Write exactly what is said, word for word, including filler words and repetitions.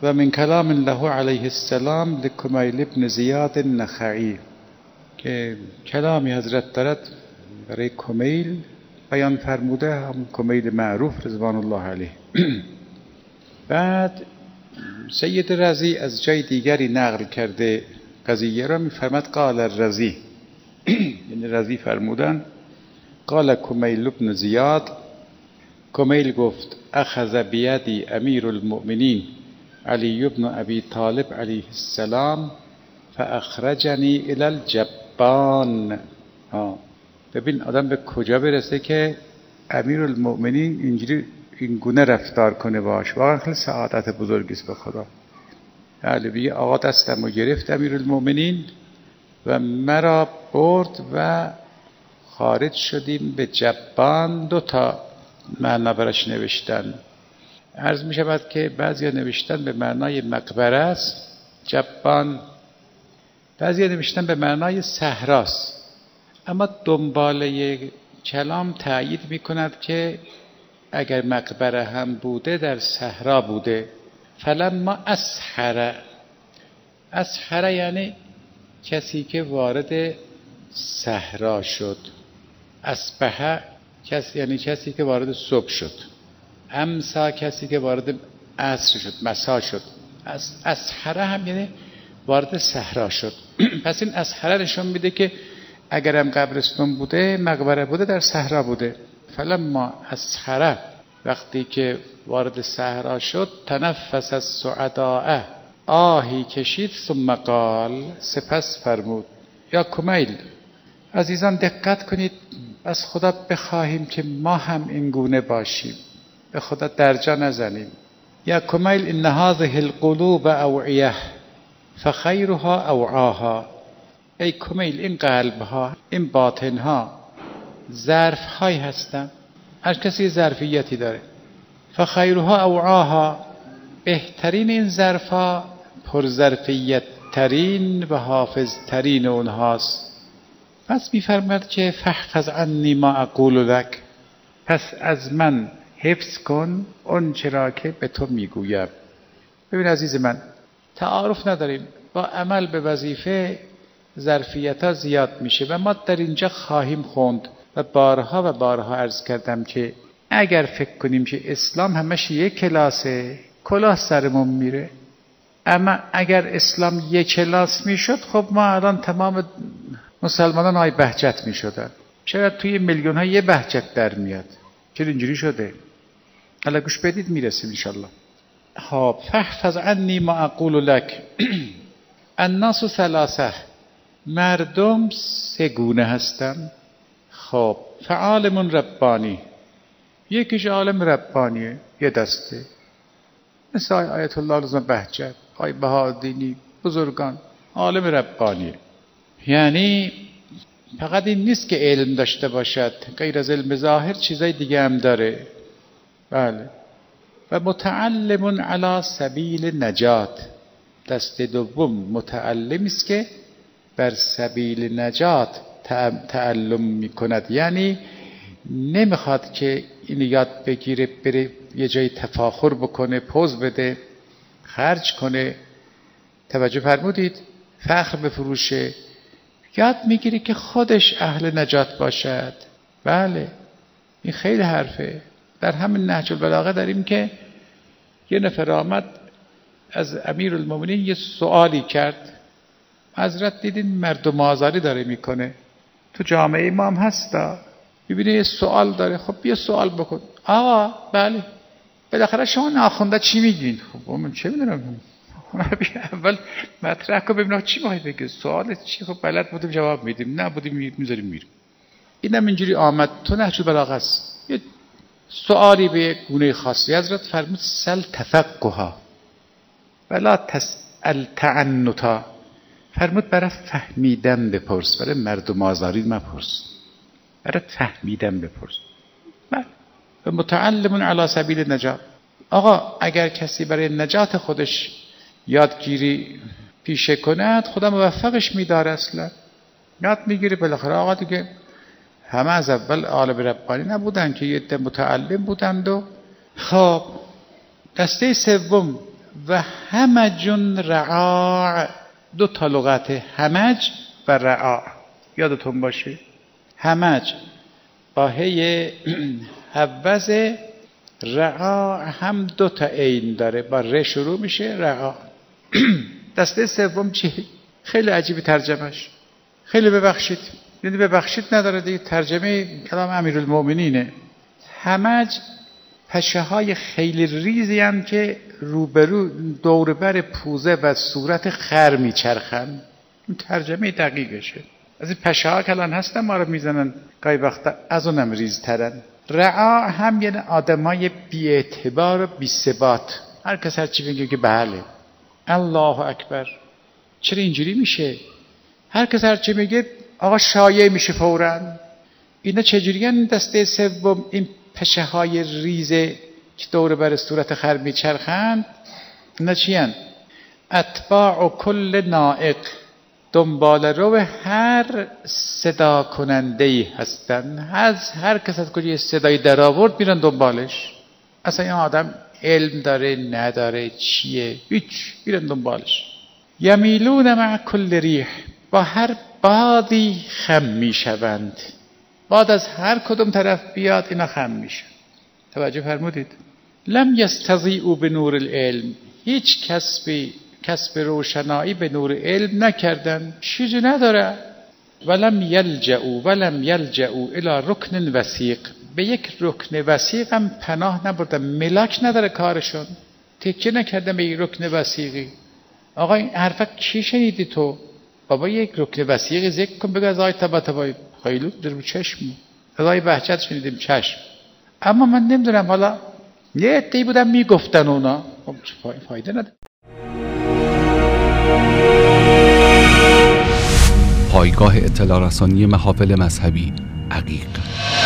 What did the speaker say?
و من کلام له علیه السلام لکمیل بن زیاد النخعی، که کلامی حضرت دارد برای کمیل بیان فرموده، هم کمیل معروف رضوان الله علیه. بعد سید رضی از جای دیگری نقل کرده قضیه را، می‌فرماد قال الرضی، یعنی رضی فرمودن قال کمیل بن زیاد، کمیل گفت اخذ بیدی امیر المؤمنین علی بن ابی طالب علیه السلام فاخرجنی الی الجبان. ببین آدم به کجا برسه که امیر المؤمنین اینجوری این گونه رفتار کنه باش، واقعا خیلی سعادت بزرگی است به خدا. بله بگه آقا دستم رو گرفت امیر المؤمنین و مرا برد و خارج شدیم به جبان. دو تا معنا برش نوشتن. عرض می شود که بعضی نوشتن به معنای مقبره است جبان، بعضی نوشتن به معنای صحراست، اما دنباله کلام تأیید می کند که اگر مقبره هم بوده در صحرا بوده. فلما اسحر، اسحر یعنی کسی که وارد صحرا شد. اصبح کسی یعنی کسی که وارد صبح شد. امسا کسی که وارد عصر شد، مسا شد. اسحر هم یعنی وارد صحرا شد. پس این اسحر نشون میده که اگر هم قبرستون بوده، مقبره بوده، در صحرا بوده. فلما اسحر، وقتی که وارد صحرا شد، تنفس السعداء، آهی کشید، ثم قال، سپس فرمود یا کمیل، عزیزان دقت کنید، از خدا بخواهیم که ما هم این گونه باشیم، به خدا درجا نزنیم. یا کمیل ان هذه القلوب اوعیه فخیرها اوعاها. ای کمیل این قلبها، این باطنها ظرف‌هایی هستند، هر کسی ظرفیتی داره. فخیرها اوعاها، بهترین این ظرف‌ها پرظرفیت ترین و حافظ ترین اونهاست. پس می‌فرماید که فاحفظ عنی ما اقول لک، پس از من حفظ کن اون چرا که به تو میگویم. ببین عزیز من، تعارف نداریم، با عمل به وظیفه ظرفیت‌ها زیاد میشه و ما در اینجا خواهیم خوند و بارها و بارها عرض کردم که اگر فکر کنیم که اسلام همش یک کلاسه، کلاه سرمون میره. اما اگر اسلام یک کلاس میشد، خب ما الان تمام مسلمانان های بهجت میشدن. چرا توی میلیون ها یه بهجت در میاد؟ چرا اینجوری شده؟ حالا گوش بدید میرسیم انشالله. خب فاحفظ عنی ما اقول لک. الناس ثلاثه، مردم سه گونه هستن. خب فعالم ربانی، یکیش عالم ربانیه، یه دسته، مثل آیت الله لازم بهجت، آی بهادینی، بزرگان، عالم ربانیه. یعنی فقط این نیست که علم داشته باشد، غیر از علم ظاهر چیزای دیگه هم داره. بله. و متعلم علی سبیل نجات، دست دوم متعلمی است که بر سبیل نجات تعلم میکند، یعنی نمیخواد که این یاد بگیره بره یه جای تفاخر بکنه، پوز بده، خرج کنه. توجه فرمودید؟ فخر بفروشه. یاد میگیره که خودش اهل نجات باشد. بله این خیلی حرفه. در همین نهج البلاغه داریم که یه نفر آمد از امیر المؤمنین یه سوالی کرد. حضرت دیدین مردم آزاری داره میکنه، تو جامعه امام هستا، ببینه یه سوال داره، خب یه سوال بکن. آقا بله، بالاخره شما ناخونده چی میگین؟ خب من چه میدونم، اول مطرح کن ببینم چی میخوای بگی، سوالت چی؟ خب بلد بودیم جواب میدیم، نه بودیم میذاریم میریم. اینم اینجوری آمد تو نهج البلاغه است، یه سوالی به گونه خاصی. حضرت فرمود سل تفقها ولا تسأل تعنتا، فرمود برای فهمیدن بپرس، برای مردم آزاری مپرس، برای فهمیدن بپرس. بله. و متعلم علی سبیل نجات. آقا اگر کسی برای نجات خودش یادگیری پیشه کند، خدا موفقش میداره. اصلا یاد میگیره. بالاخره آقا دیگه همه از اول عالم ربانی نبودن که یه عده متعلم بودند. و خب دسته سوم و همج رعاع، دو تا لغت همج و رعاع یادتون باشه. همج با هی حوز، رعاع هم دو تا عین داره، با ر شروع میشه رعاع. دسته سوم چی؟ خیلی عجیب ترجمهش، خیلی ببخشید، یعنی ببخشید نداره دیگه، ترجمه کلام امیرالمومنینه. همج پشه های خیلی ریزی هم که روبرو دوربر پوزه و صورت خر میچرخن، این ترجمه دقیقشه. از این پشه ها که الان هستن ما رو میزنن گاهی وقتا، از اونم ریزترن. رعاع هم یعنی آدمای بی اعتبار و بی ثبات، هر کس هر چی بگه که بله. الله اکبر، چرا اینجوری میشه؟ هر کس هر چی میگه آقا شایع میشه فوراً. اینا چجوریان دسته سوم؟ این پشه های ریزه که دور بر صورت خر میچرخند، اینا چیان؟ اتباع کل نائق، دنبال رو هر صدا کننده ای هستن. از هر کس از کجای صدای در آورد میرن دنبالش، اصلا این آدم علم داره نداره چیه، هیچ، میرن دنبالش. یمیلون مع کل ریح، با هر بادی خم میشوند، باد از هر کدوم طرف بیاد اینا خم میشن. توجه فرمودید؟ لم یستضیئوا بنور العلم، هیچ کسبی کسب روشنایی به نور علم نکردن، چیزی نداره. ولم یلجئوا ولم یلجئوا الی رکن وثیق، به یک رکن وثیق هم پناه نبردن، ملاک نداره کارشون، تکیه نکردن به یک رکن وثیقی. آقا این حرفا کی شنیدی تو؟ بابا یک رکن وثیقی ذکر کن، بگو از آی تبا تبا خیلو در رو چشم، از آی بهجت شنیدیم چشم. اما من نمیدونم، حالا یه عده‌ای بودن میگفتن اونا، خب فایده نداره. پایگاه اطلاع رسانی محافل مذهبی عقیق.